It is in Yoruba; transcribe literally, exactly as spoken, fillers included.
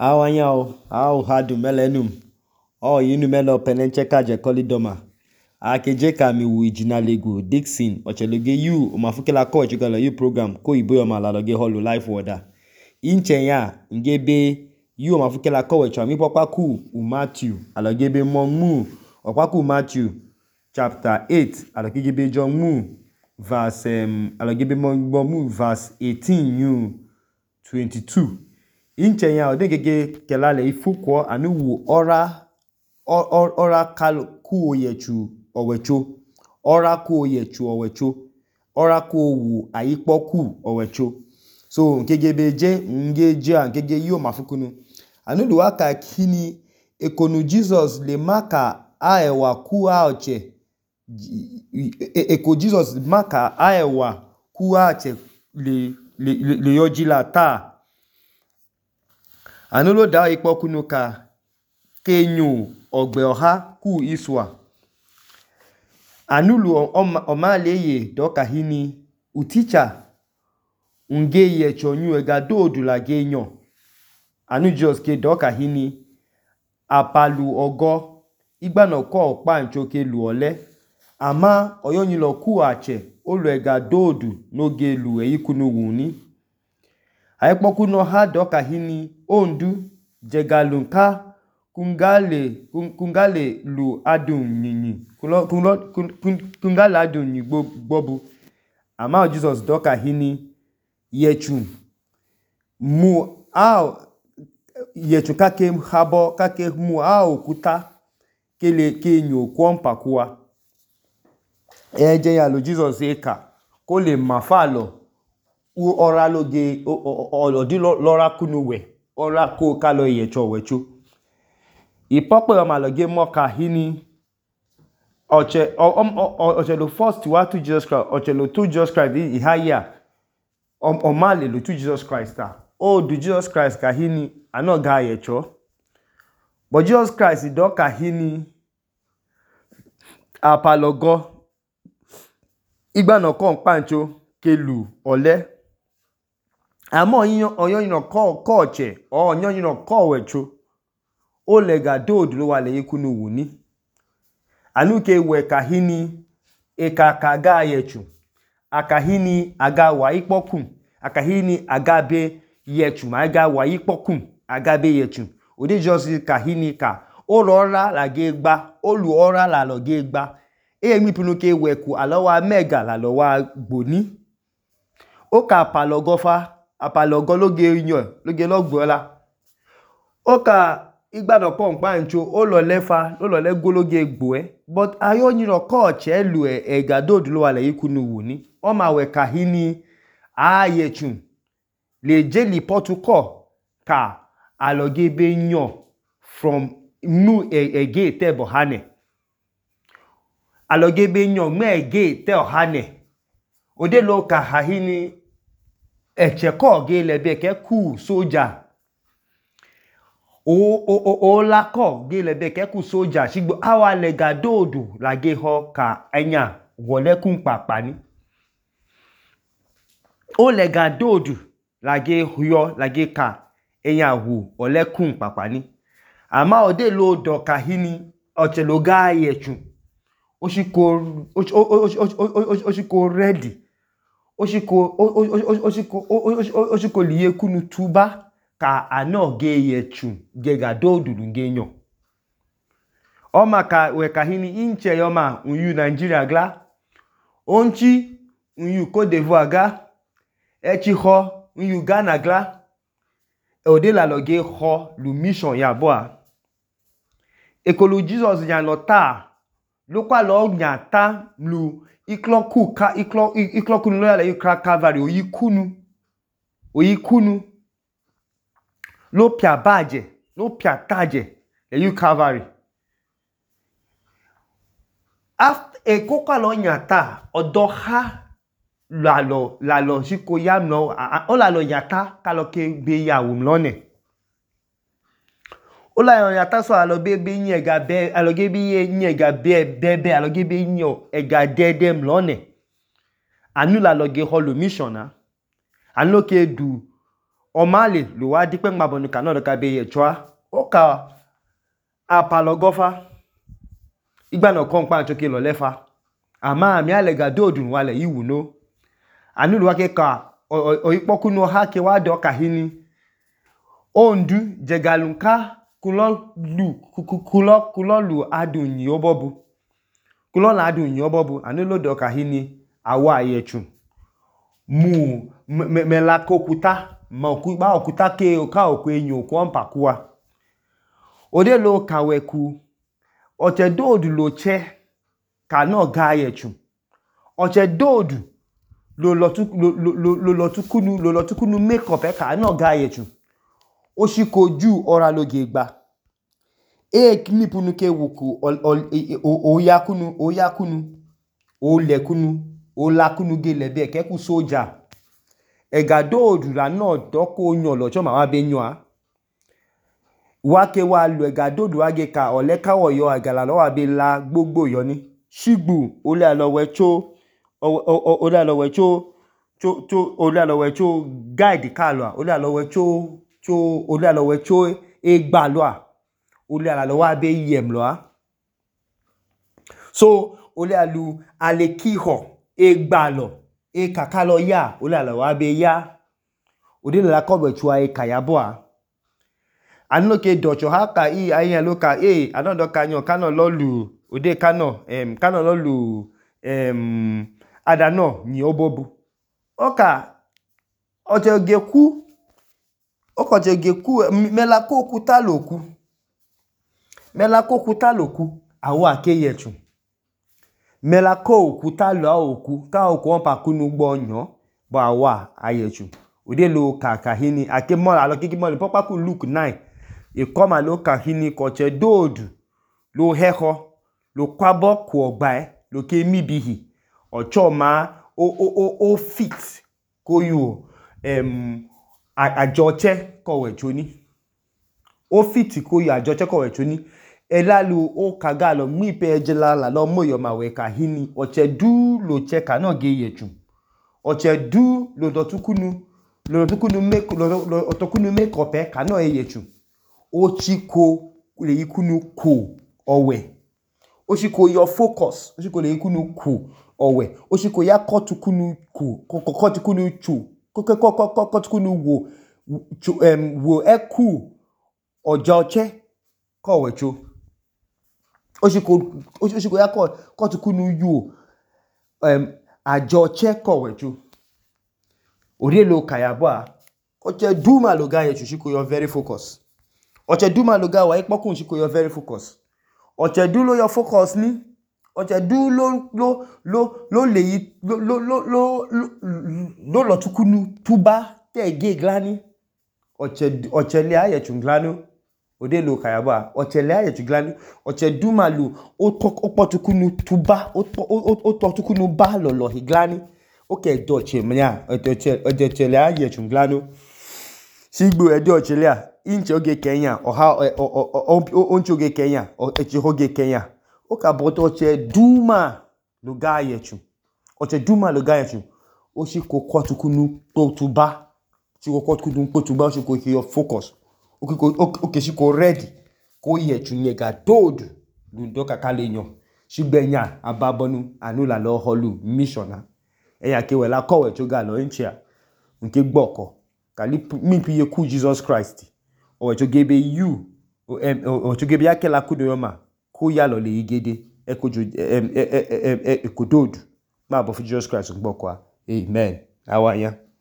Awanyao, au hadu melenum. O yinu melo penencheka je kolidoma. Akeje ka mi wu ijinalegu Dixon ocheloge yu umafukela ko chigalo yu program ko iboyo malaloge holu life order. Inche ya ngebe yu umafukela ko wecho mi papa ku u Matthew alogebe monmu opapa ku Matthew chapter eight alogebe John mu verse um, alogebe monmu verse eighteen yu twenty-two. Inche ya odegege kelale ifukwo anu wu ora or, ora kal ku oyechu owecho ora ku oyechu owecho ora ku wu ayipoku owecho so nkegebe je ngeje nkege yo mafukunu anu lu aka kini ekonu Jesus le maka aewa ku aoche eko Jesus maka aewa ku aoche le le le yojila ta anu lo da ipoku nu ka kenyu ogbe oha ku iswa anulu omaleye doka hini uticha nge ye chonyu ega dodu la genyo anu just ke doka hini apalu ogo igba no ko pa nchoke lu ole ama oyonyi lo ku ache olu ega dodu noge lu eyikunu wuni aipoku no ha doka hini ondu jegalunka kungale kungale lu adun nyinyi kungale adun nyi gbobu ama Jesus doka hini yechu mu au yechu kake habo kake mu au kuta kele kenyo kwompa kuwa eje ya lo Jesus eka ko le mafalo u ora loge odi lora kunuwe ora ko kalo yecho wechu ipope o maloge moka hini oche oche lo first wa to Jesus Christ oche lo to Jesus Christ ihaya o male lo to Jesus Christ ta o do Jesus Christ ka hini anoga yecho but Jesus Christ do ka hini apalogo igba no ko pancho kelu ole amo yin oyon no ko ko oche o oyon no ko wecho o lega dodu lo wale ikunu wuni anuke we kahini eka kaga yechu akahini aga wa ipokun akahini agabe yechu ma aga wa ipokun agabe yechu odi just kahini ka o rora la gegba olu ora la lo gegba e mi pinu ke weku alowa mega la lo wa gboni o ka palogofa apalogo loge yan loge logbola o ka igba no pon pa ncho o lo lefa o lo le gologe gbo e but ayo yin ro ko che lu e ega dodu lo wale ikunu wuni o ma we kahini ayechu le jeli potuko ka aloge be yan from nu ege te bohane aloge be yan me ege te ohane ode lo ka hahini echeko ge lebe ke ku soja o o o o la ko gele be ke ku soja sigbo awa le ga dodu la ge ho ka enya wole kun papa ni o le ga dodu la ge huyo la ge ka enya wu ole kun papa ni ama ode lo do ka hini oche lo ga yechu o shiko o shiko ready o shiko o shiko o shiko liye kunu tuba ka ano ge yechu gega dodu ngenyo o maka we kahini inche yoma unyu Nigeria gla onchi unyu Cote d'Ivoire ga echi ho unyu Ghana gla ode la loge ho lu mission ya boa ekolo Jesus yan lota lo kwa lo nyata lu ikloku ka iklo ikloku lo ya le Calvary oyikunu oyikunu lo pia baje lo pia taje le you Calvary after e koka lo nyata odoha la lo la lo siko ya no o la lo nyata ka lo ke be ya wo mlone o la lo nyata so alo be be yin ega be alo ge be yin ega be bebe alo ge be yin ega dede mlone anu la lo ge holo mission na anu ke du omale lo wa di pe ngabonu kana do ka be ye chwa o ka apalogofa igba no kon pa choke lo lefa ama mi alega dodun wale iwu no anu lo wa ke ka oyipoku no ha ke wa do ka hini ondu jegalunka kulolu kulo kulolu adun yi obobu kulolu adun yi obobu anu lo do ka hini awa ayechu mu melakokuta ma okuba okuta ke oka oku enyo ko mpakuwa ode lo kaweku oche dodu lo che ka no ga ayechu oche dodu lo lotu lo lo lotukunu lo lotukunu make up e ka no ga ayechu o si koju ora loge gba e knipunu ke wuku o yakunu o yakunu o lekunu o lakunu gele be ke ku soja e ga dodu la no doko yan lo cho ma wa be yan a wa ke wa lo e ga dodu wa ge ka ole kawo yo agala lo wa be la gbogbo yo ni sigbu o le lo we cho o le lo we cho cho cho o le lo we cho guide ka lo o le lo we cho cho o le lo we cho e gba lo a o le lo wa be yem lo a so o le alu ale kiho e gba lo e kaka lo ya o le lo wa be ya o de la ko be chua e kayabo a anu ke docho ha ka i ayen lo ka e anodo ka yan kana lo lu ode kana em kana lo lu em adano ni obobu oka oje geku oko je geku melako okuta loku melako okuta loku awo akeyechu melako okuta lo oku ka oku on pa kunu gbo yan bo awa ayechu ode lo ka ka hini ake mo la lo kiki mo le papa ku Luke nine e koma lo ka hini ko che dodu lo heho lo kwabo ku ogba e lo ke mi bihi ocho ma o o o o fit ko yo em ajoche ko wecho ni o fit ko yo ajoche ko wecho ni elalu o kaga lo mi pe ejela la lo moyo ma we ka hini oche du lo che ka no ge yechu oche du lo dotukunu lo dotukunu make lo otokunu make up e ka no e yechu o chiko le ikunu ku owe o chiko your focus o chiko le ikunu ku owe o chiko ya kotukunu ku kotukunu chu kotukunu wo em wo eku ojoche ko wecho o chiko o chiko ya kotukunu yu em ajoche ko wecho ore lo kayabo a oche duma lo ga yechu chiko you're very focus oche duma lo ga wa ipokun chiko you're very focus oche du lo your focus ni oche du lo lo lo lo le lo lo lo lo lo tukunu tuba te ge glani oche oche le aye chunglano ode lo kayaba oche le aye chunglano oche duma lo o to opotukunu tuba o o to tukunu ba lo lo higlani oke doche mnya oche oche le aye chunglano sigbo e doche le a inche oge Kenya oha onche oge Kenya o echi oge Kenya o ka boto oche duma lo ga yechu oche duma lo ga yechu o si ko kotukunu to tuba si ko kotukunu to tuba o si ko your focus o ko o ke si ko ready ko yechu nye ga dodu lu do ka kale yan sigbenya ababonu anu la lo holu missiona eya ke we la kowe to ga lo inche nke gboko kali mi piye ku Jesus Christ o to gebe you o o to gebe akela kudo yoma ko ya lo le igede e ko jo em e e e ko dodu ma bo for Jesus Christ gboko a amen awa ya